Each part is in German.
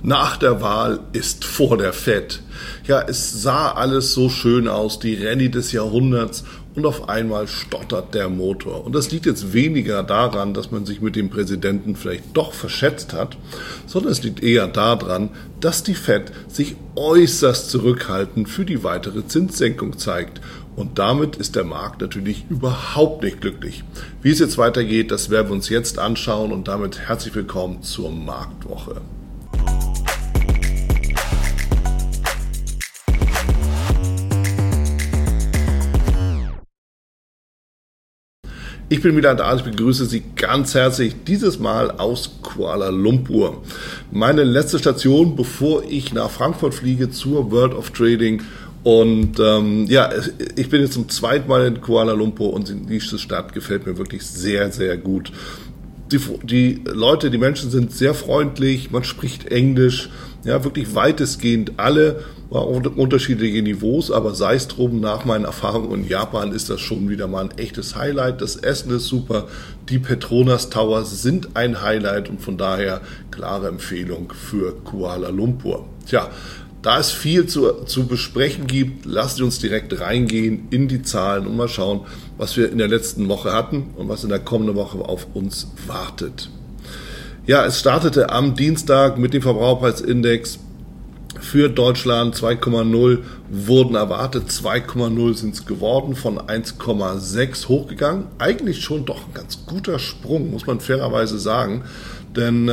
Nach der Wahl ist vor der Fed. Ja, es sah alles so schön aus, die Rallye des Jahrhunderts, und auf einmal stottert der Motor. Und das liegt jetzt weniger daran, dass man sich mit dem Präsidenten vielleicht doch verschätzt hat, sondern es liegt eher daran, dass die Fed sich äußerst zurückhaltend für die weitere Zinssenkung zeigt. Und damit ist der Markt natürlich überhaupt nicht glücklich. Wie es jetzt weitergeht, das werden wir uns jetzt anschauen, und damit herzlich willkommen zur Marktwoche. Ich bin wieder da, ich begrüße Sie ganz herzlich, dieses Mal aus Kuala Lumpur. Meine letzte Station, bevor ich nach Frankfurt fliege zur World of Trading. Und ich bin jetzt zum zweiten Mal in Kuala Lumpur, und diese Stadt gefällt mir wirklich sehr, sehr gut. Die Leute, die Menschen sind sehr freundlich, man spricht Englisch, ja, wirklich weitestgehend alle, unterschiedliche Niveaus, aber sei es drum, nach meinen Erfahrungen in Japan ist das schon wieder mal ein echtes Highlight. Das Essen ist super, die Petronas Towers sind ein Highlight, und von daher klare Empfehlung für Kuala Lumpur. Tja, da es viel zu besprechen gibt, lasst uns direkt reingehen in die Zahlen und mal schauen, was wir in der letzten Woche hatten und was in der kommenden Woche auf uns wartet. Ja, es startete am Dienstag mit dem Verbraucherpreisindex für Deutschland 2,0 wurden erwartet, 2,0 sind es geworden, von 1,6 hochgegangen. Eigentlich schon doch ein ganz guter Sprung, muss man fairerweise sagen, denn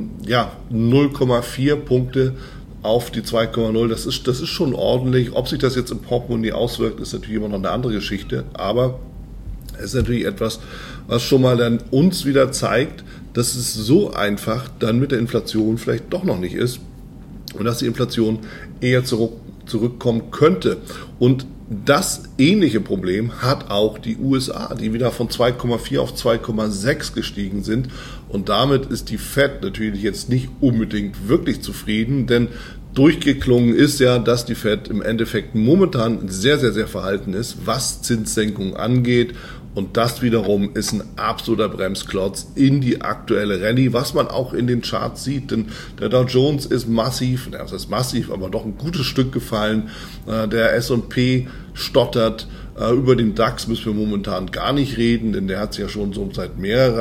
0,4 Punkte auf die 2,0, das ist schon ordentlich. Ob sich das jetzt im Portemonnaie auswirkt, ist natürlich immer noch eine andere Geschichte, aber es ist natürlich etwas, was schon mal dann uns wieder zeigt, dass es so einfach dann mit der Inflation vielleicht doch noch nicht ist und dass die Inflation eher zurückkommen könnte. Und das ähnliche Problem hat auch die USA, die wieder von 2,4 auf 2,6 gestiegen sind. Und damit ist die Fed natürlich jetzt nicht unbedingt wirklich zufrieden, denn durchgeklungen ist ja, dass die Fed im Endeffekt momentan sehr, sehr, sehr verhalten ist, was Zinssenkung angeht. Und das wiederum ist ein absoluter Bremsklotz in die aktuelle Rallye, was man auch in den Charts sieht. Denn der Dow Jones ist massiv, das heißt massiv, aber doch ein gutes Stück gefallen. Der S&P stottert. Über den DAX müssen wir momentan gar nicht reden, denn der hat sich ja schon so seit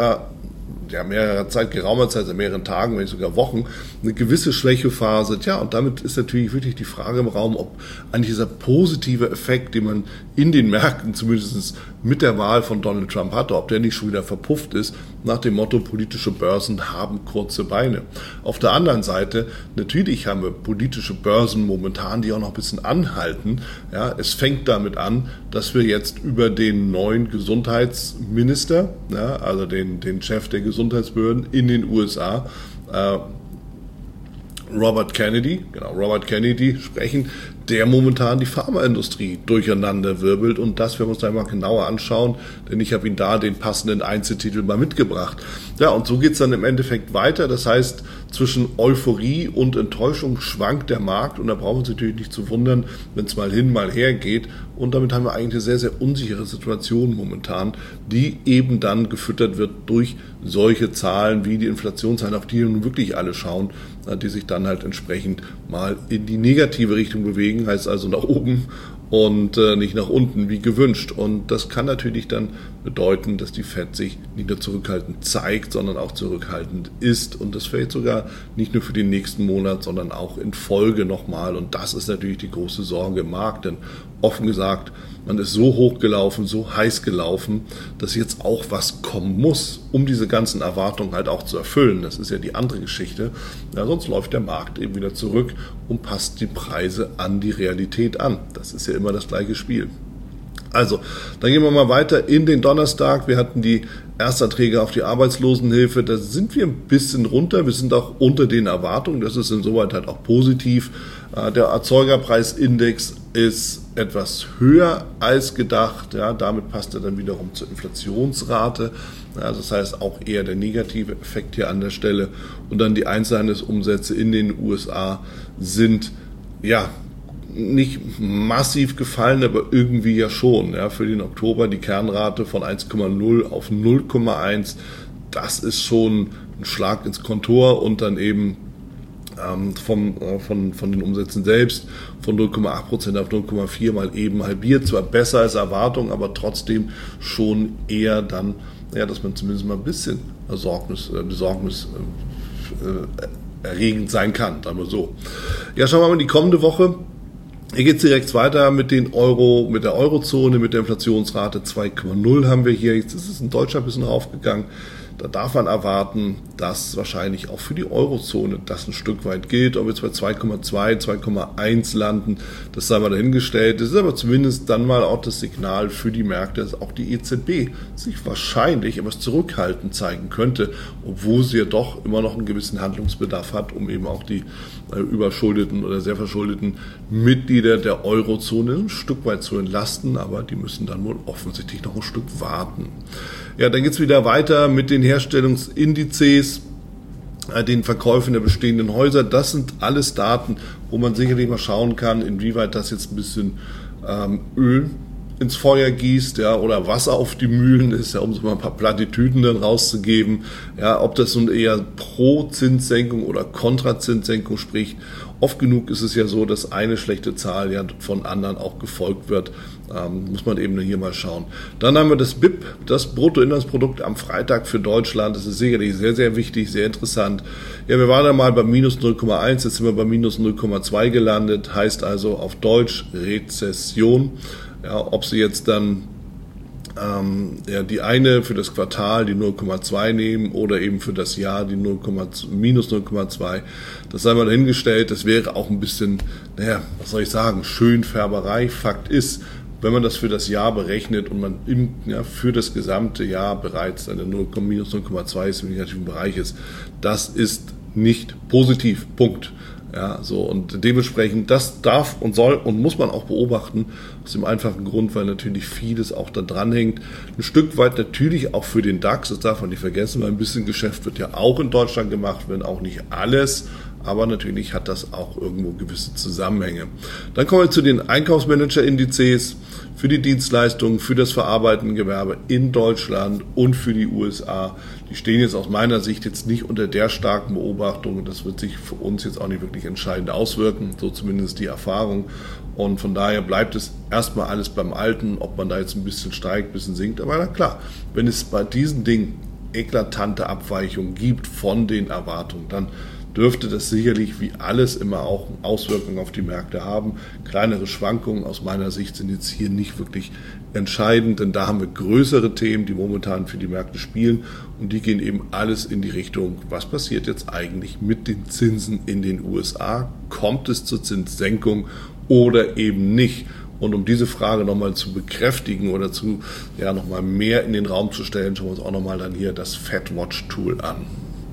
geraumer Zeit, seit mehreren Tagen, wenn nicht sogar Wochen, eine gewisse Schwächephase. Tja, und damit ist natürlich wirklich die Frage im Raum, ob eigentlich dieser positive Effekt, den man in den Märkten zumindest mit der Wahl von Donald Trump hatte, ob der nicht schon wieder verpufft ist, nach dem Motto, politische Börsen haben kurze Beine. Auf der anderen Seite, natürlich haben wir politische Börsen momentan, die auch noch ein bisschen anhalten. Ja, es fängt damit an, dass wir jetzt über den neuen Gesundheitsminister, ja, also den Chef der Gesundheitsbehörden in den USA, Robert Kennedy sprechen, der momentan die Pharmaindustrie durcheinander wirbelt, und das werden wir uns da mal genauer anschauen, denn ich habe Ihnen da den passenden Einzeltitel mal mitgebracht. Ja, und so geht es dann im Endeffekt weiter, das heißt, zwischen Euphorie und Enttäuschung schwankt der Markt, und da brauchen wir uns natürlich nicht zu wundern, wenn es mal hin, mal her geht, und damit haben wir eigentlich eine sehr, sehr unsichere Situation momentan, die eben dann gefüttert wird durch solche Zahlen wie die Inflationszahlen, auf die nun wirklich alle schauen, die sich dann halt entsprechend mal in die negative Richtung bewegen, heißt also nach oben und nicht nach unten wie gewünscht. Und das kann natürlich dann bedeuten, dass die Fed sich nicht nur zurückhaltend zeigt, sondern auch zurückhaltend ist. Und das fällt sogar nicht nur für den nächsten Monat, sondern auch in Folge nochmal. Und das ist natürlich die große Sorge im Markt, denn offen gesagt, man ist so hoch gelaufen, so heiß gelaufen, dass jetzt auch was kommen muss, um diese ganzen Erwartungen halt auch zu erfüllen. Das ist ja die andere Geschichte. Ja, sonst läuft der Markt eben wieder zurück und passt die Preise an die Realität an. Das ist ja immer das gleiche Spiel. Also, dann gehen wir mal weiter in den Donnerstag. Wir hatten die Erstanträge auf die Arbeitslosenhilfe. Da sind wir ein bisschen runter. Wir sind auch unter den Erwartungen. Das ist insoweit halt auch positiv. Der Erzeugerpreisindex ist etwas höher als gedacht. Ja, damit passt er dann wiederum zur Inflationsrate. Ja, das heißt auch eher der negative Effekt hier an der Stelle. Und dann die Einzelhandelsumsätze in den USA sind nicht massiv gefallen, aber irgendwie ja schon. Ja, für den Oktober die Kernrate von 1,0 auf 0,1. Das ist schon ein Schlag ins Kontor, und dann eben von den Umsätzen selbst von 0,8% auf 0,4 mal eben halbiert. Zwar besser als Erwartung, aber trotzdem schon eher dann, dass man zumindest mal ein bisschen besorgniserregend sein kann, sagen wir so. Ja, schauen wir mal in die kommende Woche. Hier geht es direkt weiter mit der Eurozone, mit der Inflationsrate 2,0 haben wir hier. Jetzt ist es in Deutschland ein bisschen raufgegangen. Da darf man erwarten, dass wahrscheinlich auch für die Eurozone das ein Stück weit gilt. Ob wir jetzt bei 2,2, 2,1 landen, das sei mal dahingestellt. Das ist aber zumindest dann mal auch das Signal für die Märkte, dass auch die EZB sich wahrscheinlich etwas zurückhaltend zeigen könnte, obwohl sie ja doch immer noch einen gewissen Handlungsbedarf hat, um eben auch die überschuldeten oder sehr verschuldeten Mitglieder der Eurozone ein Stück weit zu entlasten. Aber die müssen dann wohl offensichtlich noch ein Stück warten. Ja, dann geht's wieder weiter mit den Herstellungsindizes, den Verkäufen der bestehenden Häuser. Das sind alles Daten, wo man sicherlich mal schauen kann, inwieweit das jetzt ein bisschen Öl ins Feuer gießt, oder Wasser auf die Mühlen ist, um so mal ein paar Plattitüden dann rauszugeben, ob das nun eher pro Zinssenkung oder kontra Zinssenkung spricht. Oft genug ist es ja so, dass eine schlechte Zahl ja von anderen auch gefolgt wird. Muss man eben hier mal schauen. Dann haben wir das BIP, das Bruttoinlandsprodukt am Freitag für Deutschland. Das ist sicherlich sehr, sehr wichtig, sehr interessant. Ja, wir waren da mal bei minus 0,1, jetzt sind wir bei minus 0,2 gelandet. Heißt also auf Deutsch Rezession. Ja, ob sie jetzt dann die eine für das Quartal die 0,2 nehmen oder eben für das Jahr die minus 0,2, das sei mal dahingestellt. Das wäre auch ein bisschen, Schönfärberei. Fakt ist, wenn man das für das Jahr berechnet und man für das gesamte Jahr bereits eine minus 0,2 ist im negativen Bereich ist, das ist nicht positiv. Punkt. Ja, so, und dementsprechend, das darf und soll und muss man auch beobachten, aus dem einfachen Grund, weil natürlich vieles auch da dran hängt. Ein Stück weit natürlich auch für den DAX, das darf man nicht vergessen, weil ein bisschen Geschäft wird ja auch in Deutschland gemacht, wenn auch nicht alles, aber natürlich hat das auch irgendwo gewisse Zusammenhänge. Dann kommen wir zu den Einkaufsmanager-Indizes für die Dienstleistungen, für das verarbeitende Gewerbe in Deutschland und für die USA. Die stehen jetzt aus meiner Sicht jetzt nicht unter der starken Beobachtung und das wird sich für uns jetzt auch nicht wirklich entscheidend auswirken, so zumindest die Erfahrung. Und von daher bleibt es erstmal alles beim Alten, ob man da jetzt ein bisschen steigt, ein bisschen sinkt. Aber na klar, wenn es bei diesen Dingen eklatante Abweichungen gibt von den Erwartungen, dann dürfte das sicherlich wie alles immer auch Auswirkungen auf die Märkte haben. Kleinere Schwankungen aus meiner Sicht sind jetzt hier nicht wirklich entscheidend, denn da haben wir größere Themen, die momentan für die Märkte spielen und die gehen eben alles in die Richtung, was passiert jetzt eigentlich mit den Zinsen in den USA? Kommt es zur Zinssenkung oder eben nicht? Und um diese Frage nochmal zu bekräftigen oder nochmal mehr in den Raum zu stellen, schauen wir uns auch nochmal dann hier das FedWatch-Tool an.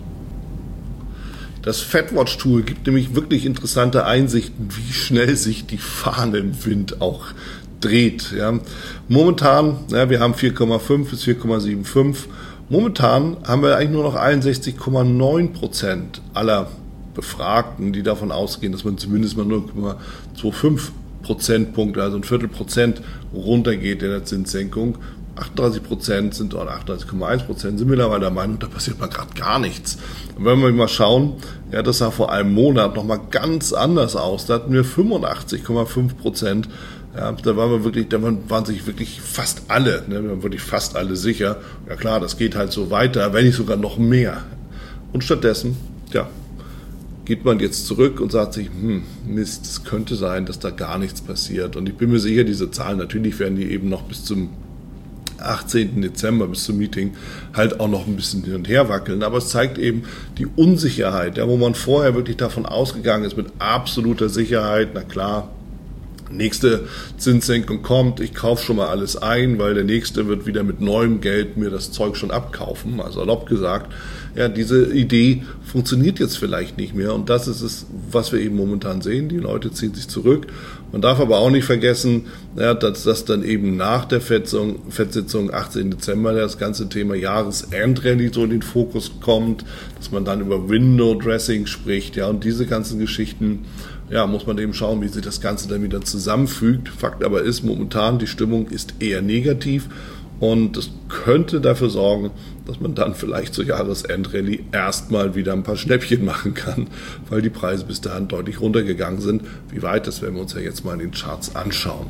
Das FedWatch-Tool gibt nämlich wirklich interessante Einsichten, wie schnell sich die Fahne im Wind auch dreht. Ja. Momentan, wir haben 4,5 bis 4,75. Momentan haben wir eigentlich nur noch 61,9% aller Befragten, die davon ausgehen, dass man zumindest mal 0,25 Prozentpunkte, also ein Viertelprozent runtergeht in der Zinssenkung. 38% sind oder 38,1% sind mittlerweile der Meinung, da passiert mal gerade gar nichts. Und wenn wir mal schauen, das sah vor einem Monat nochmal ganz anders aus. Da hatten wir 85,5%. Ja, da waren sich wirklich fast alle, wirklich fast alle sicher. Ja klar, das geht halt so weiter, wenn nicht sogar noch mehr. Und stattdessen, geht man jetzt zurück und sagt sich, Mist, es könnte sein, dass da gar nichts passiert. Und ich bin mir sicher, diese Zahlen, natürlich werden die eben noch bis zum 18. Dezember bis zum Meeting halt auch noch ein bisschen hin und her wackeln. Aber es zeigt eben die Unsicherheit, wo man vorher wirklich davon ausgegangen ist, mit absoluter Sicherheit, na klar, nächste Zinssenkung kommt, ich kaufe schon mal alles ein, weil der nächste wird wieder mit neuem Geld mir das Zeug schon abkaufen, also salopp gesagt. Diese Idee funktioniert jetzt vielleicht nicht mehr und das ist es, was wir eben momentan sehen. Die Leute ziehen sich zurück. Man darf aber auch nicht vergessen, dass das dann eben nach der FED-Sitzung 18. Dezember das ganze Thema Jahresendrallye so in den Fokus kommt, dass man dann über Window-Dressing spricht, und diese ganzen Geschichten, muss man eben schauen, wie sich das Ganze dann wieder zusammenfügt. Fakt aber ist, momentan die Stimmung ist eher negativ Und das könnte dafür sorgen, dass man dann vielleicht zur Jahresendrallye erstmal wieder ein paar Schnäppchen machen kann, weil die Preise bis dahin deutlich runtergegangen sind. Wie weit, das werden wir uns ja jetzt mal in den Charts anschauen.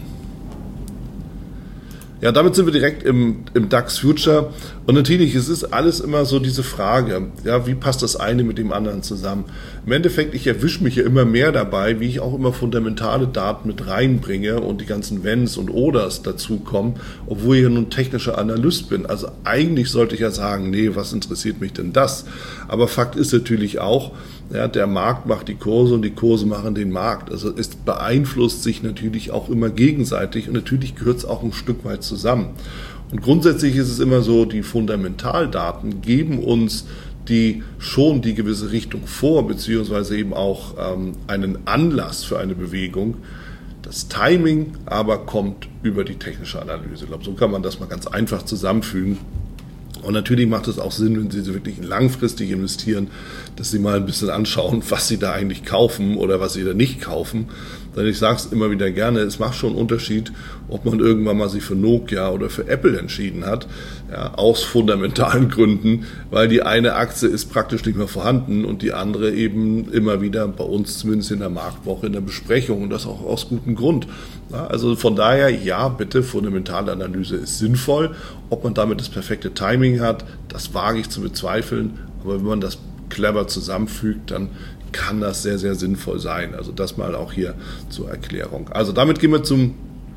Ja, damit sind wir direkt im DAX Future. Und natürlich, es ist alles immer so diese Frage, ja, wie passt das eine mit dem anderen zusammen? Im Endeffekt, ich erwische mich ja immer mehr dabei, wie ich auch immer fundamentale Daten mit reinbringe und die ganzen Wenns und Oders dazukommen, obwohl ich ja nun technischer Analyst bin. Also eigentlich sollte ich ja sagen, nee, was interessiert mich denn das? Aber Fakt ist natürlich auch, ja, der Markt macht die Kurse und die Kurse machen den Markt. Also es beeinflusst sich natürlich auch immer gegenseitig und natürlich gehört es auch ein Stück weit zusammen. Und grundsätzlich ist es immer so, die Fundamentaldaten geben uns die gewisse Richtung vor, beziehungsweise eben auch einen Anlass für eine Bewegung. Das Timing aber kommt über die technische Analyse. Ich glaube, so kann man das mal ganz einfach zusammenfügen. Und natürlich macht es auch Sinn, wenn Sie wirklich langfristig investieren, dass Sie mal ein bisschen anschauen, was Sie da eigentlich kaufen oder was Sie da nicht kaufen. Denn ich sage es immer wieder gerne, es macht schon einen Unterschied, ob man irgendwann mal sich für Nokia oder für Apple entschieden hat, ja, aus fundamentalen Gründen, weil die eine Aktie ist praktisch nicht mehr vorhanden und die andere eben immer wieder bei uns zumindest in der Marktwoche in der Besprechung und das auch aus gutem Grund. Ja, also von daher, ja, bitte, fundamentale Analyse ist sinnvoll. Ob man damit das perfekte Timing hat, das wage ich zu bezweifeln. Aber wenn man das clever zusammenfügt, dann kann das sehr, sehr sinnvoll sein. Also das mal auch hier zur Erklärung. Also damit gehen wir zum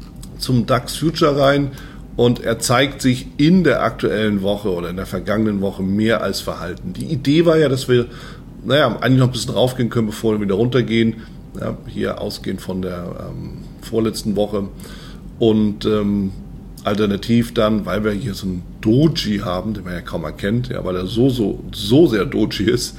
DAX Future rein und er zeigt sich in der aktuellen Woche oder in der vergangenen Woche mehr als verhalten. Die Idee war ja, dass wir eigentlich noch ein bisschen raufgehen können, bevor wir wieder runtergehen. Ja, hier ausgehend von der vorletzten Woche und alternativ dann, weil wir hier so einen Doji haben, den man ja kaum erkennt, ja, weil er so sehr Doji ist,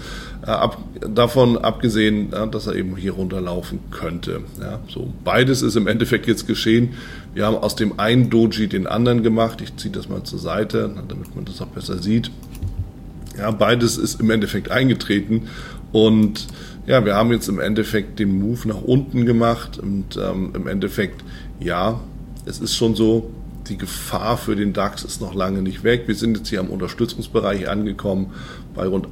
davon abgesehen, dass er eben hier runterlaufen könnte. Ja, so beides ist im Endeffekt jetzt geschehen. Wir haben aus dem einen Doji den anderen gemacht. Ich ziehe das mal zur Seite, damit man das auch besser sieht. Ja, beides ist im Endeffekt eingetreten und ja, wir haben jetzt im Endeffekt den Move nach unten gemacht und im Endeffekt, ja, es ist schon so, die Gefahr für den DAX ist noch lange nicht weg. Wir sind jetzt hier am Unterstützungsbereich angekommen bei rund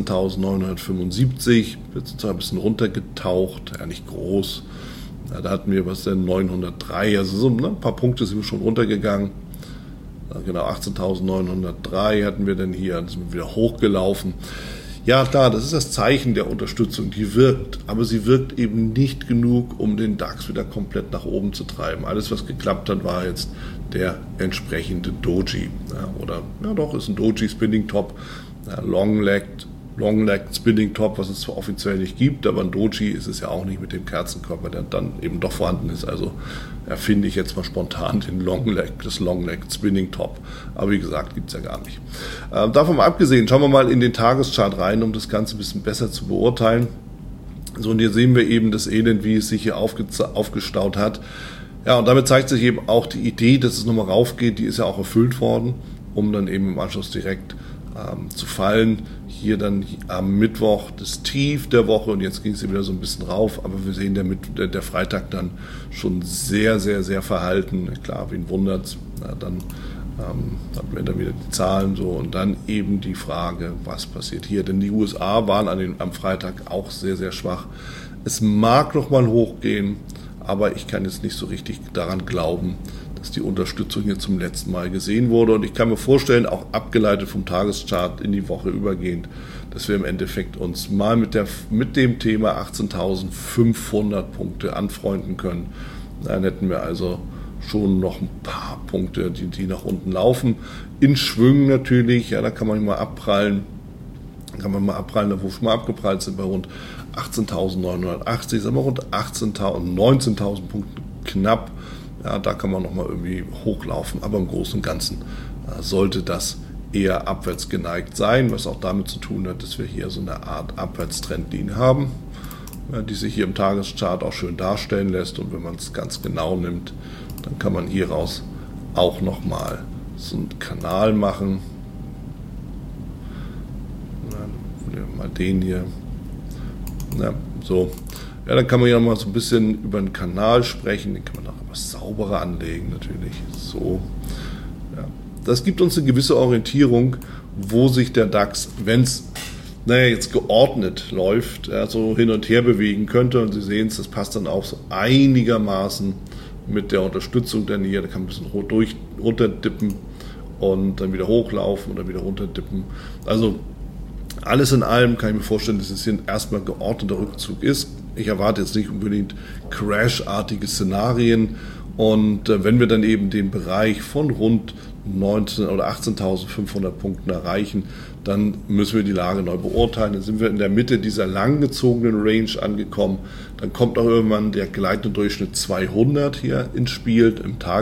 18.975. Jetzt sind wir ein bisschen runtergetaucht, ja nicht groß. Ja, da hatten wir was denn 903, also so ein paar Punkte sind wir schon runtergegangen. Ja, genau, 18.903 hatten wir dann hier, dann sind wir wieder hochgelaufen. Ja klar, das ist das Zeichen der Unterstützung, die wirkt, aber sie wirkt eben nicht genug, um den DAX wieder komplett nach oben zu treiben. Alles, was geklappt hat, war jetzt der entsprechende Doji. Ja, oder, ja doch, ist ein Doji Spinning Top, ja, Long-Legged Spinning Top, was es zwar offiziell nicht gibt, aber ein Doji ist es ja auch nicht mit dem Kerzenkörper, der dann eben doch vorhanden ist. Also erfinde ich jetzt mal spontan das Long-Legged Spinning Top. Aber wie gesagt, gibt es ja gar nicht. Davon mal abgesehen, schauen wir mal in den Tageschart rein, um das Ganze ein bisschen besser zu beurteilen. So, und hier sehen wir eben das Elend, wie es sich hier aufgestaut hat. Ja, und damit zeigt sich eben auch die Idee, dass es nochmal raufgeht, die ist ja auch erfüllt worden, um dann eben im Anschluss direkt zu fallen. Hier dann am Mittwoch das Tief der Woche und jetzt ging es wieder so ein bisschen rauf, aber wir sehen der Freitag dann schon sehr, sehr, sehr verhalten. Klar, wen wundert's? Dann haben wir dann wieder die Zahlen so und dann eben die Frage, was passiert hier? Denn die USA waren am Freitag auch sehr, sehr schwach. Es mag noch mal hochgehen, aber ich kann jetzt nicht so richtig daran glauben, dass die Unterstützung hier zum letzten Mal gesehen wurde. Und ich kann mir vorstellen, auch abgeleitet vom Tageschart in die Woche übergehend, dass wir im Endeffekt uns mal mit dem Thema 18.500 Punkte anfreunden können. Dann hätten wir also schon noch ein paar Punkte, die nach unten laufen. In Schwüngen natürlich, ja, da kann man mal abprallen. Da wo schon mal abgeprallt sind bei rund 18.980, sagen wir rund 19.000 Punkten knapp. Ja, da kann man nochmal irgendwie hochlaufen, aber im Großen und Ganzen sollte das eher abwärts geneigt sein, was auch damit zu tun hat, dass wir hier so eine Art Abwärtstrendlinie haben, ja, die sich hier im Tageschart auch schön darstellen lässt und wenn man es ganz genau nimmt, dann kann man hieraus auch nochmal so einen Kanal machen. Mal den hier. Ja, so. Ja, dann kann man ja mal so ein bisschen über einen Kanal sprechen, den kann man auch etwas sauberer anlegen natürlich. So. Ja. das gibt uns eine gewisse Orientierung, wo sich der DAX, wenn es jetzt geordnet läuft, so hin und her bewegen könnte. Und Sie sehen es, das passt dann auch so einigermaßen mit der Unterstützung der Nähe. Da kann ein bisschen runterdippen und dann wieder hochlaufen oder wieder runterdippen. Also alles in allem kann ich mir vorstellen, dass es hier erstmal geordneter Rückzug ist. Ich erwarte jetzt nicht unbedingt crashartige Szenarien. Und wenn wir dann eben den Bereich von rund 19.000 oder 18.500 Punkten erreichen, dann müssen wir die Lage neu beurteilen. Dann sind wir in der Mitte dieser langgezogenen Range angekommen. Dann kommt auch irgendwann der gleitende Durchschnitt 200 hier ins Spiel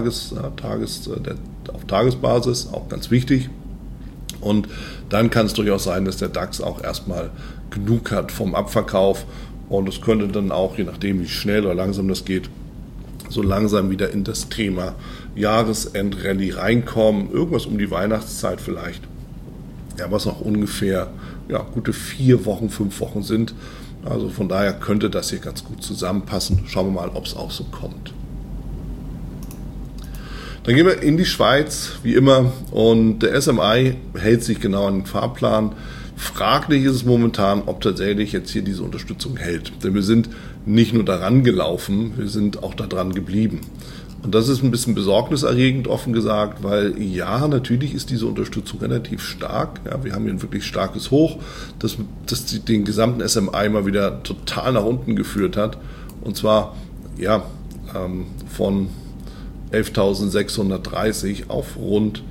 auf Tagesbasis, auch ganz wichtig. Und dann kann es durchaus sein, dass der DAX auch erstmal genug hat vom Abverkauf. Und es könnte dann auch, je nachdem wie schnell oder langsam das geht, so langsam wieder in das Thema Jahresendrallye reinkommen. Irgendwas um die Weihnachtszeit vielleicht. Ja, was noch ungefähr gute 4 Wochen, 5 Wochen sind. Also von daher könnte das hier ganz gut zusammenpassen. Schauen wir mal, ob es auch so kommt. Dann gehen wir in die Schweiz, wie immer. Und der SMI hält sich genau an den Fahrplan. Fraglich ist es momentan, ob tatsächlich jetzt hier diese Unterstützung hält. Denn wir sind nicht nur daran gelaufen, wir sind auch daran geblieben. Und das ist ein bisschen besorgniserregend, offen gesagt, weil ja, natürlich ist diese Unterstützung relativ stark. Ja, wir haben hier ein wirklich starkes Hoch, das den gesamten SMI mal wieder total nach unten geführt hat. Und zwar von 11.630 auf rund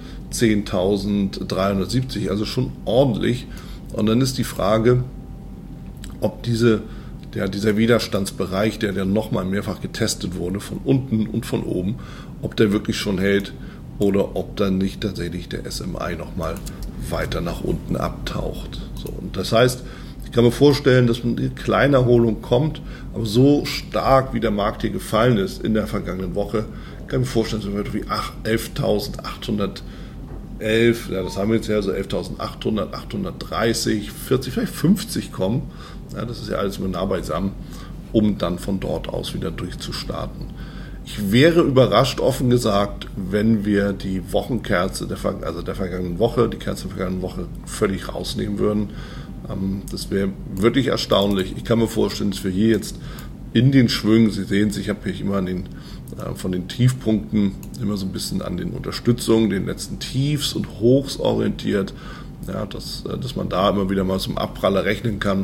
10.370, also schon ordentlich. Und dann ist die Frage, ob dieser Widerstandsbereich, der nochmal mehrfach getestet wurde, von unten und von oben, ob der wirklich schon hält oder ob dann nicht tatsächlich der SMI nochmal weiter nach unten abtaucht. So, und das heißt, ich kann mir vorstellen, dass eine kleine Erholung kommt, aber so stark wie der Markt hier gefallen ist in der vergangenen Woche, kann ich mir vorstellen, dass wir wie 11.811, das haben wir jetzt ja so 11.800, 830, 40, vielleicht 50 kommen. Ja, das ist ja alles immer nah beisammen, um dann von dort aus wieder durchzustarten. Ich wäre überrascht, offen gesagt, wenn wir die Wochenkerze der vergangenen Woche, die Kerze der vergangenen Woche völlig rausnehmen würden. Das wäre wirklich erstaunlich. Ich kann mir vorstellen, dass wir hier jetzt in den Schwüngen, Sie sehen es, ich habe hier immer von den Tiefpunkten immer so ein bisschen an den Unterstützungen, den letzten Tiefs und Hochs orientiert, ja, dass man da immer wieder mal zum Abpraller rechnen kann.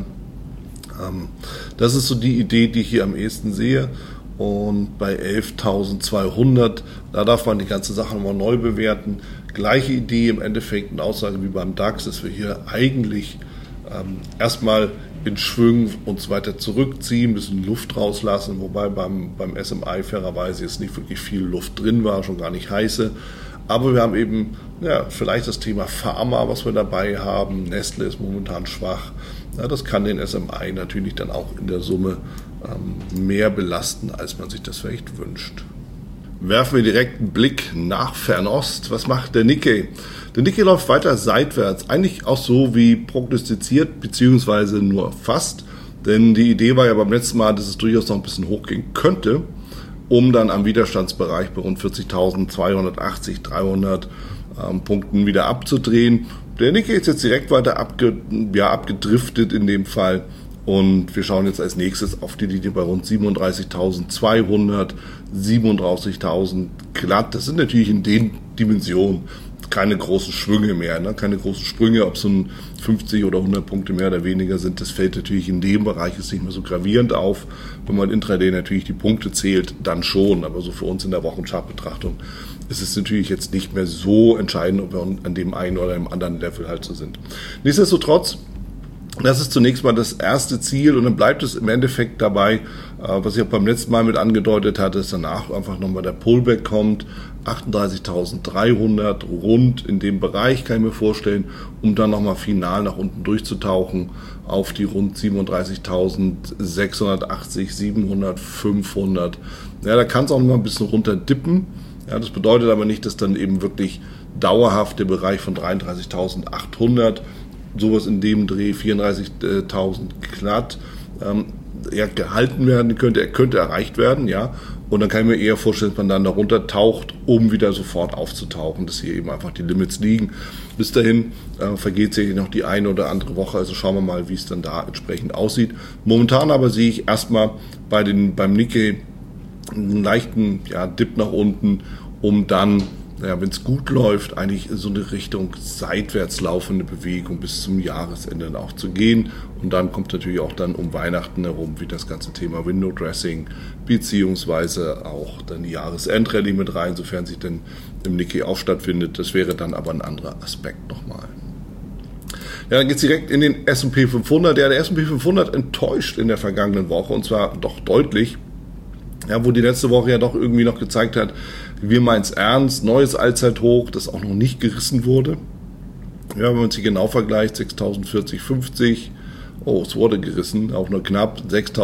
Das ist so die Idee, die ich hier am ehesten sehe. Und bei 11.200, da darf man die ganze Sache nochmal neu bewerten. Gleiche Idee im Endeffekt und Aussage wie beim DAX, dass wir hier eigentlich erstmal in Schwüngen uns weiter zurückziehen, ein bisschen Luft rauslassen, wobei beim SMI fairerweise jetzt nicht wirklich viel Luft drin war, schon gar nicht heiße. Aber wir haben eben vielleicht das Thema Pharma, was wir dabei haben. Nestle ist momentan schwach. Ja, das kann den SMI natürlich dann auch in der Summe mehr belasten, als man sich das vielleicht wünscht. Werfen wir direkt einen Blick nach Fernost. Was macht der Nikkei? Der Nikkei läuft weiter seitwärts, eigentlich auch so wie prognostiziert, beziehungsweise nur fast. Denn die Idee war ja beim letzten Mal, dass es durchaus noch ein bisschen hochgehen könnte, um dann am Widerstandsbereich bei rund 40.280, 300 Punkten wieder abzudrehen. Der Nikkei ist jetzt direkt weiter abgedriftet in dem Fall. Und wir schauen jetzt als nächstes auf die Linie bei rund 37.200, 37.000 glatt. Das sind natürlich in den Dimensionen keine großen Schwünge mehr, keine großen Sprünge, ob es so 50 oder 100 Punkte mehr oder weniger sind. Das fällt natürlich in dem Bereich jetzt nicht mehr so gravierend auf. Wenn man intraday natürlich die Punkte zählt, dann schon. Aber so für uns in der Wochenchart-Betrachtung ist es natürlich jetzt nicht mehr so entscheidend, ob wir an dem einen oder dem anderen Level halt so sind. Nichtsdestotrotz, das ist zunächst mal das erste Ziel und dann bleibt es im Endeffekt dabei, was ich auch beim letzten Mal mit angedeutet hatte, dass danach einfach nochmal der Pullback kommt, 38.300 rund in dem Bereich, kann ich mir vorstellen, um dann nochmal final nach unten durchzutauchen auf die rund 37.680, 700, 500. Ja, da kann es auch noch mal ein bisschen runter dippen. Ja, das bedeutet aber nicht, dass dann eben wirklich dauerhaft der Bereich von 33.800 sowas in dem Dreh, 34.000 glatt, gehalten werden könnte, er könnte erreicht werden, ja. Und dann kann ich mir eher vorstellen, dass man dann darunter taucht, um wieder sofort aufzutauchen, dass hier eben einfach die Limits liegen. Bis dahin vergeht sicherlich noch die eine oder andere Woche, also schauen wir mal, wie es dann da entsprechend aussieht. Momentan aber sehe ich erstmal beim Nikkei einen leichten Dip nach unten, um dann, wenn es gut läuft, eigentlich so eine Richtung seitwärts laufende Bewegung bis zum Jahresende auch zu gehen. Und dann kommt natürlich auch dann um Weihnachten herum wie das ganze Thema Window Dressing, beziehungsweise auch dann die Jahresendrallye mit rein, sofern sich denn im Nikkei auch stattfindet. Das wäre dann aber ein anderer Aspekt nochmal. Ja, dann geht es direkt in den S&P 500. Ja, der S&P 500 enttäuscht in der vergangenen Woche, und zwar doch deutlich. Ja, wo die letzte Woche ja doch irgendwie noch gezeigt hat, wir meinen's ernst, neues Allzeithoch, das auch noch nicht gerissen wurde. Ja, wenn man sich genau vergleicht, 6.040,50, es wurde gerissen, auch nur knapp,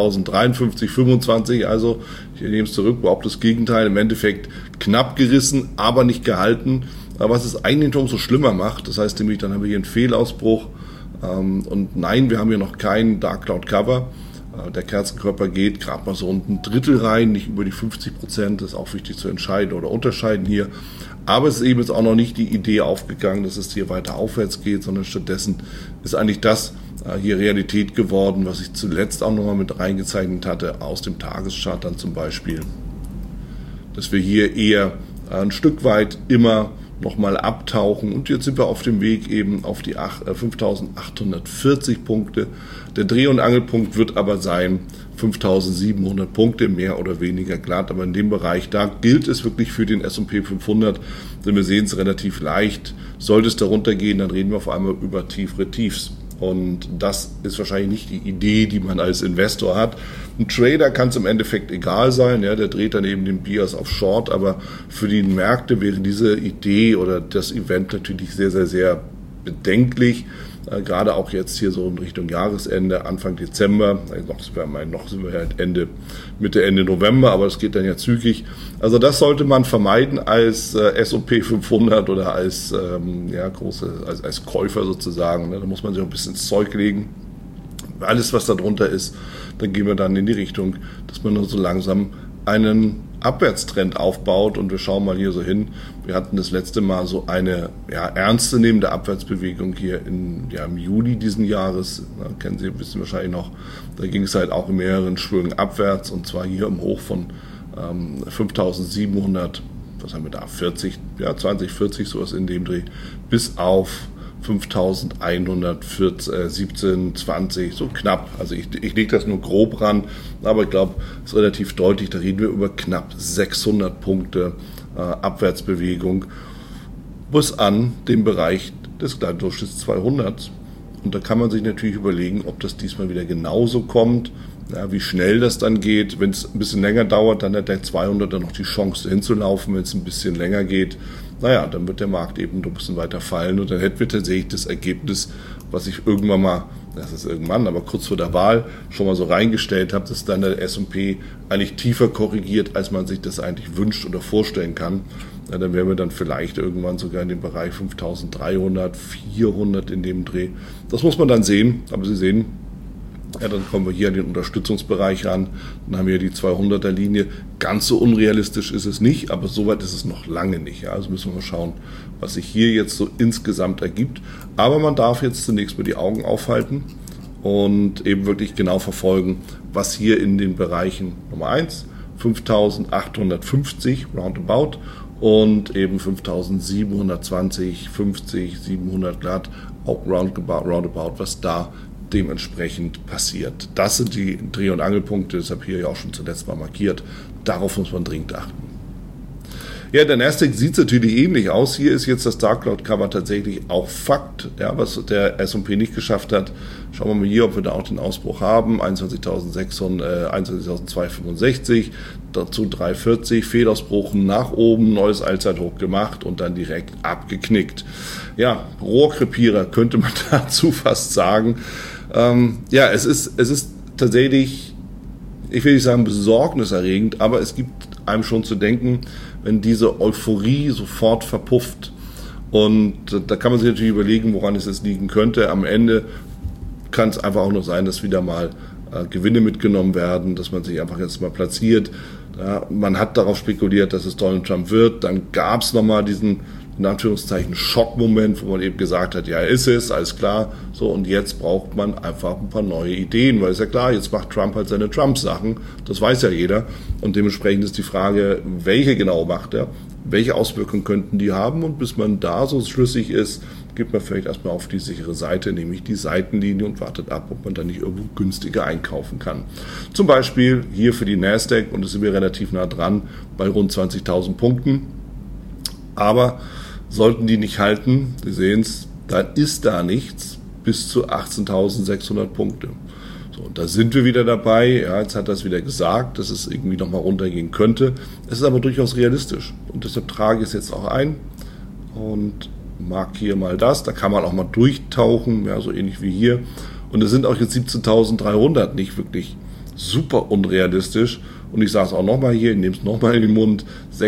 6.053,25, also ich nehme es zurück, überhaupt das Gegenteil, im Endeffekt knapp gerissen, aber nicht gehalten, aber was es eigentlich noch umso schlimmer macht, das heißt nämlich, dann haben wir hier einen Fehlausbruch und nein, wir haben hier noch keinen Dark Cloud Cover. Der Kerzenkörper geht gerade mal so ein Drittel rein, nicht über die 50%, das ist auch wichtig zu entscheiden oder unterscheiden hier. Aber es ist eben jetzt auch noch nicht die Idee aufgegangen, dass es hier weiter aufwärts geht, sondern stattdessen ist eigentlich das hier Realität geworden, was ich zuletzt auch nochmal mit reingezeichnet hatte, aus dem Tageschart dann zum Beispiel. Dass wir hier eher ein Stück weit immer nochmal abtauchen und jetzt sind wir auf dem Weg eben auf die 5.840 Punkte. Der Dreh- und Angelpunkt wird aber sein 5.700 Punkte, mehr oder weniger glatt, aber in dem Bereich, da gilt es wirklich für den S&P 500, denn wir sehen es relativ leicht. Sollte es darunter gehen, dann reden wir auf einmal über tiefere Tiefs. Und das ist wahrscheinlich nicht die Idee, die man als Investor hat. Ein Trader kann es im Endeffekt egal sein, der dreht dann eben den Bias auf Short, aber für die Märkte wäre diese Idee oder das Event natürlich sehr, sehr, sehr bedenklich. Gerade auch jetzt hier so in Richtung Jahresende, Anfang Dezember, noch sind wir halt Mitte, Ende November, aber es geht dann ja zügig. Also das sollte man vermeiden als S&P 500 oder als Käufer sozusagen. Da muss man sich auch ein bisschen ins Zeug legen. Alles, was da drunter ist, dann gehen wir dann in die Richtung, dass man nur so langsam einen Abwärtstrend aufbaut und wir schauen mal hier so hin. Wir hatten das letzte Mal so eine ernstzunehmende Abwärtsbewegung hier im Juli diesen Jahres. Kennen Sie, wissen wahrscheinlich noch. Da ging es halt auch in mehreren Schwüngen abwärts und zwar hier im Hoch von 5.700, was haben wir da, 2040 sowas in dem Dreh, bis auf 5.117, 20, so knapp. Also ich lege das nur grob ran, aber ich glaube, es ist relativ deutlich, da reden wir über knapp 600 Punkte Abwärtsbewegung bis an den Bereich des Kleindurchschnitts 200. Und da kann man sich natürlich überlegen, ob das diesmal wieder genauso kommt, wie schnell das dann geht. Wenn es ein bisschen länger dauert, dann hat der 200er noch die Chance hinzulaufen. Wenn es ein bisschen länger geht, dann wird der Markt eben ein bisschen weiter fallen und dann hätten wir tatsächlich das Ergebnis, was ich irgendwann mal, aber kurz vor der Wahl schon mal so reingestellt habe, dass dann der S&P eigentlich tiefer korrigiert, als man sich das eigentlich wünscht oder vorstellen kann. Ja, dann wären wir dann vielleicht irgendwann sogar in dem Bereich 5.300, 400 in dem Dreh. Das muss man dann sehen, aber Sie sehen, dann kommen wir hier an den Unterstützungsbereich ran. Dann haben wir die 200er Linie. Ganz so unrealistisch ist es nicht, aber so weit ist es noch lange nicht. Also müssen wir mal schauen, was sich hier jetzt so insgesamt ergibt. Aber man darf jetzt zunächst mal die Augen aufhalten und eben wirklich genau verfolgen, was hier in den Bereichen Nummer 1, 5.850 roundabout und eben 5.720, 50, 700 glatt, auch roundabout, was da dementsprechend passiert. Das sind die Dreh- und Angelpunkte, das habe ich hier ja auch schon zuletzt mal markiert. Darauf muss man dringend achten. Ja, der Nasdaq sieht natürlich ähnlich aus. Hier ist jetzt das Dark Cloud Cover tatsächlich auch Fakt, was der S&P nicht geschafft hat. Schauen wir mal hier, ob wir da auch den Ausbruch haben. 21.265, dazu 340, Fehlausbruch nach oben, neues Allzeithoch gemacht und dann direkt abgeknickt. Ja, Rohrkrepierer könnte man dazu fast sagen. Es ist tatsächlich, ich will nicht sagen besorgniserregend, aber es gibt einem schon zu denken, wenn diese Euphorie sofort verpufft. Und da kann man sich natürlich überlegen, woran es jetzt liegen könnte. Am Ende kann es einfach auch nur sein, dass wieder mal Gewinne mitgenommen werden, dass man sich einfach jetzt mal platziert. Ja, man hat darauf spekuliert, dass es Donald Trump wird. Dann gab es nochmal diesen, in Anführungszeichen, Schockmoment, wo man eben gesagt hat, ja, ist es, alles klar. So, und jetzt braucht man einfach ein paar neue Ideen, weil ist ja klar, jetzt macht Trump halt seine Trump-Sachen. Das weiß ja jeder. Und dementsprechend ist die Frage, welche genau macht er? Welche Auswirkungen könnten die haben? Und bis man da so schlüssig ist, geht man vielleicht erstmal auf die sichere Seite, nämlich die Seitenlinie, und wartet ab, ob man da nicht irgendwo günstiger einkaufen kann. Zum Beispiel hier für die Nasdaq, und da sind wir relativ nah dran, bei rund 20.000 Punkten. Aber sollten die nicht halten, Sie sehen es, dann ist da nichts bis zu 18.600 Punkte. So, und da sind wir wieder dabei. Ja, jetzt hat er es wieder gesagt, dass es irgendwie nochmal runtergehen könnte. Es ist aber durchaus realistisch. Und deshalb trage ich es jetzt auch ein und markiere mal das. Da kann man auch mal durchtauchen, ja, so ähnlich wie hier. Und es sind auch jetzt 17.300, nicht wirklich super unrealistisch. Und ich sage es auch nochmal hier, ich nehme es nochmal in den Mund,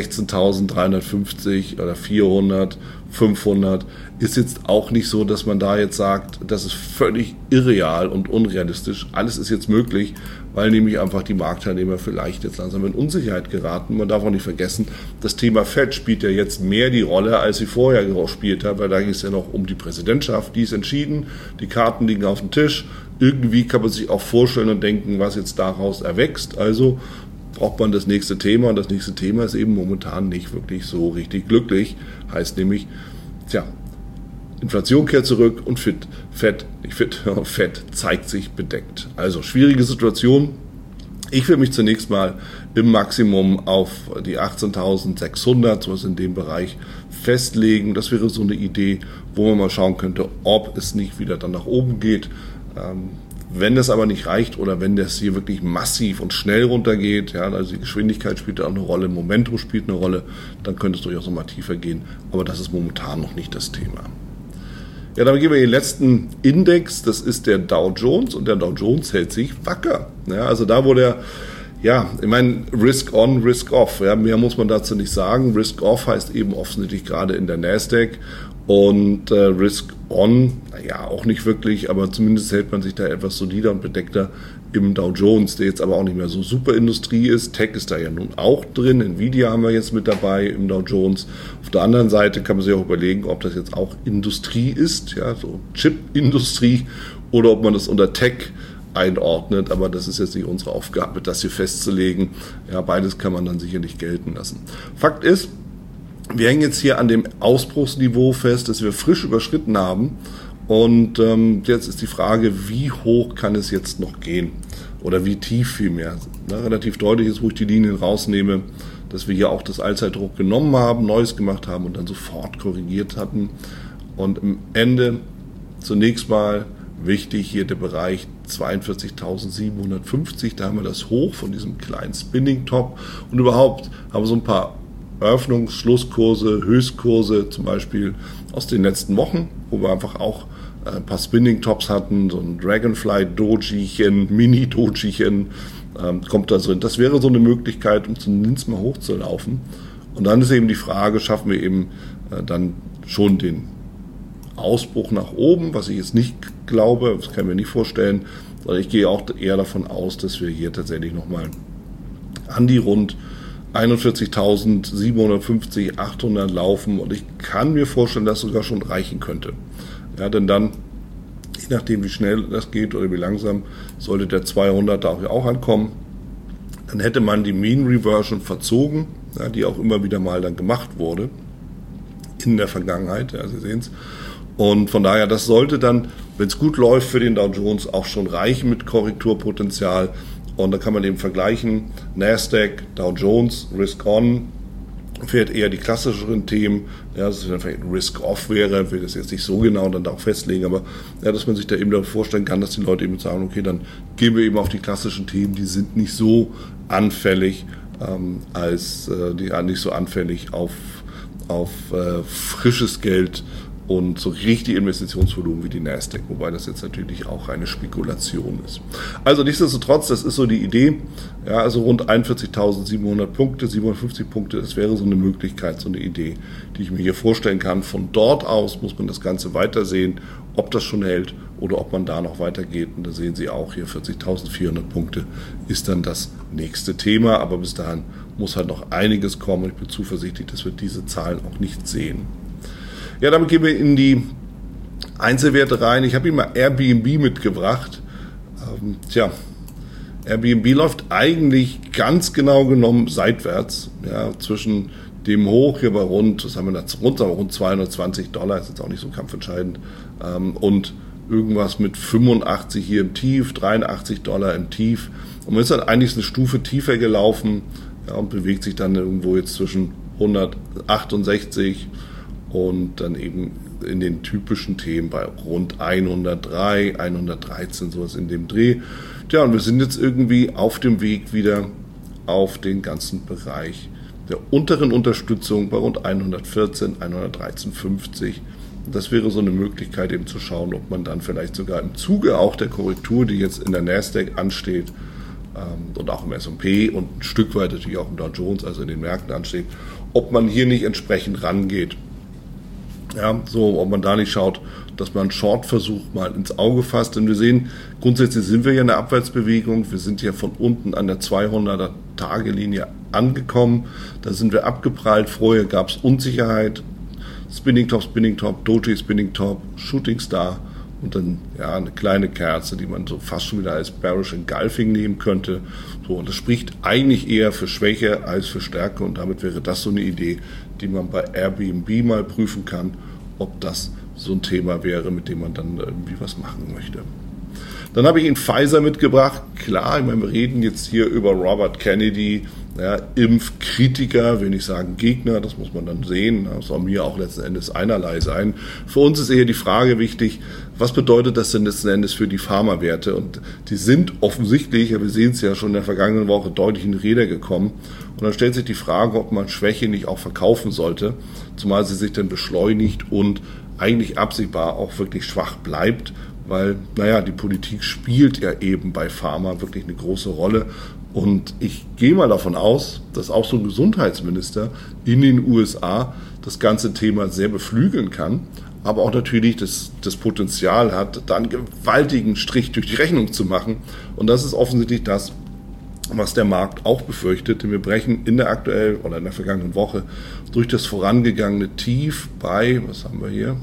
16.350 oder 400, 500 ist jetzt auch nicht so, dass man da jetzt sagt, das ist völlig irreal und unrealistisch. Alles ist jetzt möglich, weil nämlich einfach die Marktteilnehmer vielleicht jetzt langsam in Unsicherheit geraten. Man darf auch nicht vergessen, das Thema Fed spielt ja jetzt mehr die Rolle, als sie vorher gespielt hat, weil da ging es ja noch um die Präsidentschaft, die ist entschieden, die Karten liegen auf dem Tisch. Irgendwie kann man sich auch vorstellen und denken, was jetzt daraus erwächst. Also braucht man das nächste Thema, und das nächste Thema ist eben momentan nicht wirklich so richtig glücklich. Heißt nämlich, Inflation kehrt zurück und Fed zeigt sich bedeckt. Also schwierige Situation. Ich will mich zunächst mal im Maximum auf die 18.600, sowas in dem Bereich, festlegen. Das wäre so eine Idee, wo man mal schauen könnte, ob es nicht wieder dann nach oben geht. Wenn das aber nicht reicht oder wenn das hier wirklich massiv und schnell runtergeht, ja, also die Geschwindigkeit spielt auch eine Rolle, Momentum spielt eine Rolle, dann könnte es durchaus noch mal tiefer gehen. Aber das ist momentan noch nicht das Thema. Ja, dann gehen wir in den letzten Index, das ist der Dow Jones, und der Dow Jones hält sich wacker. Ja, also da, wo der, ja, ich meine, Risk on, Risk off, ja, mehr muss man dazu nicht sagen. Risk off heißt eben offensichtlich gerade in der Nasdaq, und Risk on, naja, auch nicht wirklich, aber zumindest hält man sich da etwas solider und bedeckter im Dow Jones, der jetzt aber auch nicht mehr so super Industrie ist. Tech ist da ja nun auch drin, Nvidia haben wir jetzt mit dabei im Dow Jones. Auf der anderen Seite kann man sich auch überlegen, ob das jetzt auch Industrie ist, ja, so Chip-Industrie, oder ob man das unter Tech einordnet, aber das ist jetzt nicht unsere Aufgabe, das hier festzulegen. Ja, beides kann man dann sicherlich gelten lassen. Fakt ist, wir hängen jetzt hier an dem Ausbruchsniveau fest, das wir frisch überschritten haben, und jetzt ist die Frage, wie hoch kann es jetzt noch gehen oder wie tief vielmehr. Relativ deutlich ist, wo ich die Linien rausnehme, dass wir hier auch das Allzeithoch genommen haben, Neues gemacht haben und dann sofort korrigiert hatten, und im Ende zunächst mal wichtig hier der Bereich 42.750, da haben wir das Hoch von diesem kleinen Spinning-Top, und überhaupt haben wir so ein paar Eröffnungs-, Schlusskurse, Höchstkurse zum Beispiel aus den letzten Wochen, wo wir einfach auch ein paar Spinning-Tops hatten, so ein Dragonfly-Dojichen, Mini-Dojichen kommt da drin. Das wäre so eine Möglichkeit, um zumindest mal hochzulaufen. Und dann ist eben die Frage, schaffen wir eben dann schon den Ausbruch nach oben, was ich jetzt nicht glaube, das kann ich mir nicht vorstellen, sondern ich gehe auch eher davon aus, dass wir hier tatsächlich nochmal an die rund 41.750, 800 laufen, und ich kann mir vorstellen, dass es sogar schon reichen könnte. Ja, denn dann, je nachdem wie schnell das geht oder wie langsam, sollte der 200 da auch ankommen, dann hätte man die Mean Reversion verzogen, ja, die auch immer wieder mal dann gemacht wurde in der Vergangenheit, ja, Sie sehen es. Und von daher, das sollte dann, wenn es gut läuft für den Dow Jones, auch schon reichen mit Korrekturpotenzial. Und da kann man eben vergleichen, Nasdaq, Dow Jones, Risk on, fährt eher die klassischeren Themen, ja, dass es vielleicht Risk off wäre, will das jetzt nicht so genau dann da auch festlegen, aber ja, dass man sich da eben darauf vorstellen kann, dass die Leute eben sagen, okay, dann gehen wir eben auf die klassischen Themen, die sind nicht so anfällig, nicht so anfällig auf frisches Geld und so richtig Investitionsvolumen wie die Nasdaq, wobei das jetzt natürlich auch eine Spekulation ist. Also nichtsdestotrotz, das ist so die Idee, ja, also rund 41.700 Punkte, 750 Punkte, das wäre so eine Möglichkeit, so eine Idee, die ich mir hier vorstellen kann. Von dort aus muss man das Ganze weitersehen, ob das schon hält oder ob man da noch weitergeht. Und da sehen Sie auch hier 40.400 Punkte ist dann das nächste Thema. Aber bis dahin muss halt noch einiges kommen. Und ich bin zuversichtlich, dass wir diese Zahlen auch nicht sehen. Ja, damit gehen wir in die Einzelwerte rein. Ich habe Ihnen mal Airbnb mitgebracht. Airbnb läuft eigentlich ganz genau genommen seitwärts. Ja, zwischen dem Hoch hier bei rund 220 $, ist jetzt auch nicht so kampfentscheidend, und irgendwas mit 85 hier im Tief, 83 $ im Tief. Und man ist dann eigentlich eine Stufe tiefer gelaufen, ja, und bewegt sich dann irgendwo jetzt zwischen 168 und dann eben in den typischen Themen bei rund 103, 113, sowas in dem Dreh. Tja, und wir sind jetzt irgendwie auf dem Weg wieder auf den ganzen Bereich der unteren Unterstützung bei rund 114, 113,50. Das wäre so eine Möglichkeit, eben zu schauen, ob man dann vielleicht sogar im Zuge auch der Korrektur, die jetzt in der Nasdaq ansteht, und auch im S&P und ein Stück weit natürlich auch im Dow Jones, also in den Märkten ansteht, ob man hier nicht entsprechend rangeht. Ja, so, ob man da nicht schaut, dass man einen Short-Versuch mal ins Auge fasst. Denn wir sehen, grundsätzlich sind wir ja in der Abwärtsbewegung. Wir sind ja von unten an der 200er-Tage-Linie angekommen. Da sind wir abgeprallt. Vorher gab es Unsicherheit. Spinning Top, Doji Spinning Top, Shooting Star und dann ja eine kleine Kerze, die man so fast schon wieder als Bearish Engulfing nehmen könnte. So, und das spricht eigentlich eher für Schwäche als für Stärke, und damit wäre das so eine Idee, die man bei Airbnb mal prüfen kann, ob das so ein Thema wäre, mit dem man dann irgendwie was machen möchte. Dann habe ich Ihnen Pfizer mitgebracht. Klar, ich meine, wir reden jetzt hier über Robert Kennedy, ja, Impfkritiker, will nicht sagen Gegner, das muss man dann sehen. Das soll mir auch letzten Endes einerlei sein. Für uns ist eher die Frage wichtig, was bedeutet das denn letzten Endes für die Pharmawerte? Und die sind offensichtlich, ja, wir sehen es ja schon in der vergangenen Woche, deutlich in Räder gekommen. Und dann stellt sich die Frage, ob man Schwäche nicht auch verkaufen sollte, zumal sie sich dann beschleunigt und eigentlich absehbar auch wirklich schwach bleibt, weil, die Politik spielt ja eben bei Pharma wirklich eine große Rolle. Und ich gehe mal davon aus, dass auch so ein Gesundheitsminister in den USA das ganze Thema sehr beflügeln kann, aber auch natürlich das Potenzial hat, da einen gewaltigen Strich durch die Rechnung zu machen. Und das ist offensichtlich das, was der Markt auch befürchtet. Denn wir brechen in der aktuellen oder in der vergangenen Woche durch das vorangegangene Tief bei, was haben wir hier?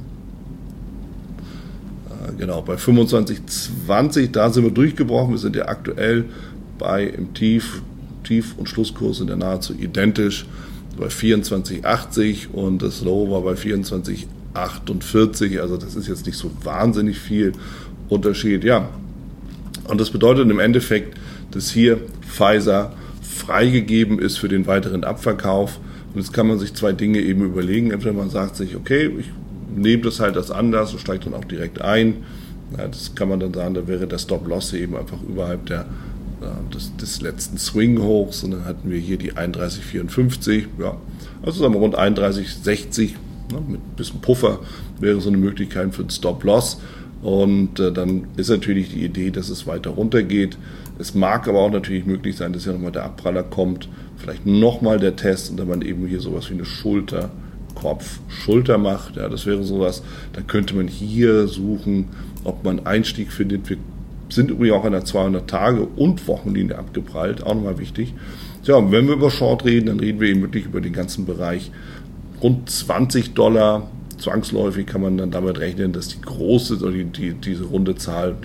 Genau, bei 25,20, da sind wir durchgebrochen. Wir sind ja aktuell im Tief und Schlusskurs sind ja nahezu identisch bei 24,80 und das Low war bei 24,48. Also das ist jetzt nicht so wahnsinnig viel Unterschied. Ja, und das bedeutet im Endeffekt, dass hier Pfizer freigegeben ist für den weiteren Abverkauf. Und jetzt kann man sich zwei Dinge eben überlegen. Entweder man sagt sich, okay, ich nehme das halt als Anlass und steigt dann auch direkt ein. Ja, das kann man dann sagen, da wäre der Stop-Loss eben einfach überhalb des letzten Swing-Hochs. Und dann hatten wir hier die 31,54. Ja, also sagen wir rund 31,60. Mit ein bisschen Puffer wäre so eine Möglichkeit für einen Stop-Loss. Und dann ist natürlich die Idee, dass es weiter runtergeht. Es mag aber auch natürlich möglich sein, dass ja nochmal der Abpraller kommt. Vielleicht nochmal der Test und dann man eben hier sowas wie eine Kopf-Schulter macht. Ja, das wäre sowas, da könnte man hier suchen, ob man Einstieg findet. Wir sind übrigens auch an der 200-Tage- und Wochenlinie abgeprallt, auch nochmal wichtig. Ja, und wenn wir über Short reden, dann reden wir eben wirklich über den ganzen Bereich rund $20. Zwangsläufig kann man dann damit rechnen, dass die große runde Zahl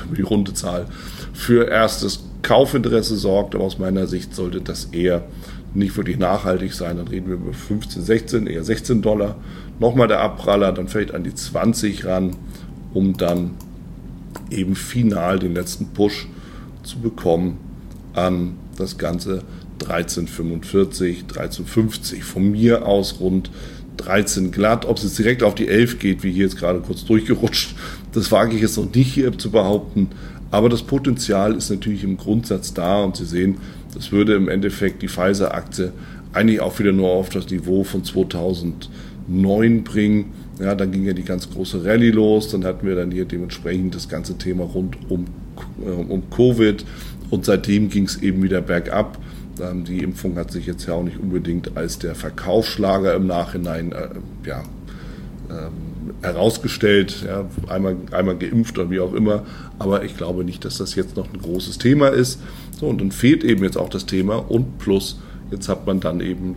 für erstes Kaufinteresse sorgt. Aber aus meiner Sicht sollte das eher nicht wirklich nachhaltig sein. Dann reden wir über 15, 16, eher $16. Nochmal der Abpraller, dann vielleicht an die 20 ran, um dann eben final den letzten Push zu bekommen an das Ganze 13,45, 13,50. Von mir aus rund 13 glatt. Ob es jetzt direkt auf die 11 geht, wie hier jetzt gerade kurz durchgerutscht, das wage ich jetzt noch nicht hier zu behaupten. Aber das Potenzial ist natürlich im Grundsatz da und Sie sehen, das würde im Endeffekt die Pfizer-Aktie eigentlich auch wieder nur auf das Niveau von 2009 bringen. Ja, dann ging ja die ganz große Rallye los, dann hatten wir dann hier dementsprechend das ganze Thema rund um Covid und seitdem ging es eben wieder bergab. Die Impfung hat sich jetzt ja auch nicht unbedingt als der Verkaufsschlager im Nachhinein herausgestellt, ja, einmal geimpft oder wie auch immer, aber ich glaube nicht, dass das jetzt noch ein großes Thema ist. So, und dann fehlt eben jetzt auch das Thema und plus, jetzt hat man dann eben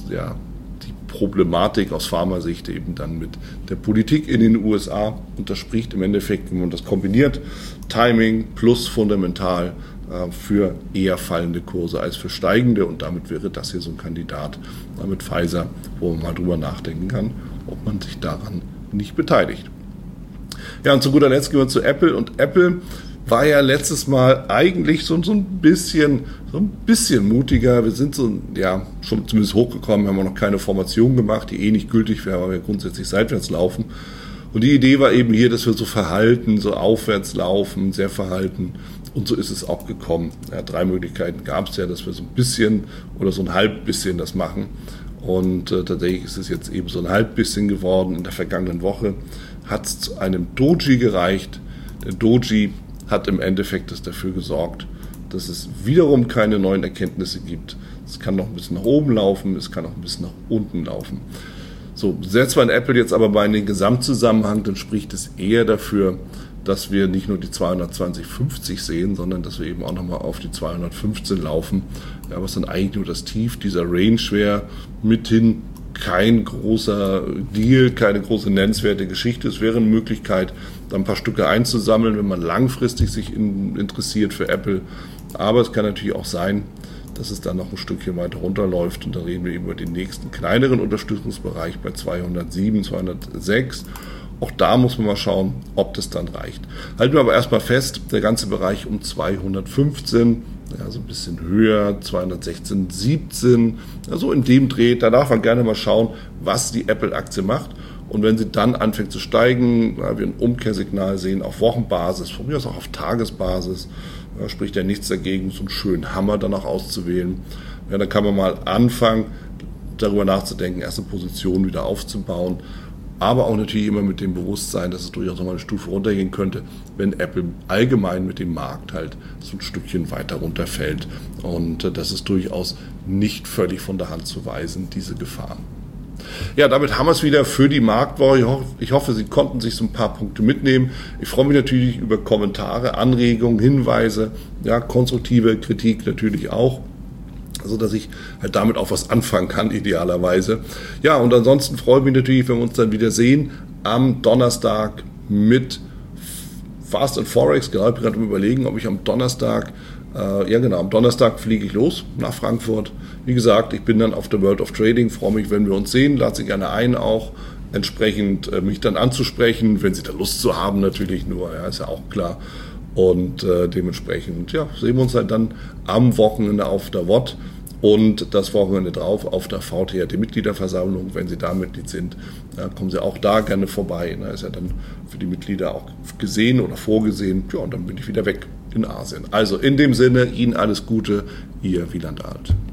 die Problematik aus Pharmasicht eben dann mit der Politik in den USA und das spricht im Endeffekt, wenn man das kombiniert, Timing plus fundamental für eher fallende Kurse als für steigende und damit wäre das hier so ein Kandidat mit Pfizer, wo man mal drüber nachdenken kann, ob man sich daran nicht beteiligt. Ja, und zu guter Letzt gehen wir zu Apple und Apple war ja letztes Mal eigentlich so ein bisschen mutiger. Wir sind schon zumindest hochgekommen, haben wir noch keine Formation gemacht, die nicht gültig wäre, weil wir grundsätzlich seitwärts laufen. Und die Idee war eben hier, dass wir so verhalten, so aufwärts laufen, sehr verhalten. Und so ist es auch gekommen. Ja, 3 Möglichkeiten gab es ja, dass wir so ein bisschen oder so ein halb bisschen das machen. Und tatsächlich ist es jetzt eben so ein halb bisschen geworden. In der vergangenen Woche hat es zu einem Doji gereicht. Der Doji hat im Endeffekt dafür gesorgt, dass es wiederum keine neuen Erkenntnisse gibt. Es kann noch ein bisschen nach oben laufen, es kann auch ein bisschen nach unten laufen. So, setzt man Apple jetzt aber mal in den Gesamtzusammenhang, dann spricht es eher dafür, dass wir nicht nur die 220,50 sehen, sondern dass wir eben auch nochmal auf die 215 laufen, ja, was dann eigentlich nur das Tief dieser Range wäre, mithin kein großer Deal, keine große nennenswerte Geschichte. Es wäre eine Möglichkeit, da ein paar Stücke einzusammeln, wenn man langfristig sich interessiert für Apple. Aber es kann natürlich auch sein, dass es dann noch ein Stückchen weiter runterläuft und da reden wir eben über den nächsten kleineren Unterstützungsbereich bei 207, 206. Auch da muss man mal schauen, ob das dann reicht. Halten wir aber erstmal fest, der ganze Bereich um 215, ja, so ein bisschen höher, 216, 17, ja, so in dem Dreh, da darf man gerne mal schauen, was die Apple-Aktie macht. Und wenn sie dann anfängt zu steigen, ja, wir ein Umkehrsignal sehen auf Wochenbasis, von mir aus auch auf Tagesbasis, ja, spricht ja nichts dagegen, so einen schönen Hammer dann auch auszuwählen. Ja, dann kann man mal anfangen, darüber nachzudenken, erste Position wieder aufzubauen. Aber auch natürlich immer mit dem Bewusstsein, dass es durchaus nochmal eine Stufe runtergehen könnte, wenn Apple allgemein mit dem Markt halt so ein Stückchen weiter runterfällt. Und das ist durchaus nicht völlig von der Hand zu weisen, diese Gefahren. Ja, damit haben wir es wieder für die Marktwoche. Ich hoffe, Sie konnten sich so ein paar Punkte mitnehmen. Ich freue mich natürlich über Kommentare, Anregungen, Hinweise, ja, konstruktive Kritik natürlich auch, so dass ich halt damit auch was anfangen kann, idealerweise. Ja, und ansonsten freue ich mich natürlich, wenn wir uns dann wieder sehen am Donnerstag mit Fast and Forex. Genau, ich bin gerade überlegen, ob ich am Donnerstag, am Donnerstag fliege ich los nach Frankfurt. Wie gesagt, ich bin dann auf der World of Trading, freue mich, wenn wir uns sehen, lade Sie gerne ein, auch entsprechend mich dann anzusprechen, wenn Sie da Lust zu haben, natürlich nur, ja, ist ja auch klar. Und dementsprechend, ja, sehen wir uns halt dann am Wochenende auf der WOT und das Wochenende drauf auf der VTRT-Mitgliederversammlung. Wenn Sie da Mitglied sind, kommen Sie auch da gerne vorbei. Ist ja dann für die Mitglieder auch gesehen oder vorgesehen. Ja, und dann bin ich wieder weg in Asien. Also in dem Sinne, Ihnen alles Gute, Ihr Wieland Alt.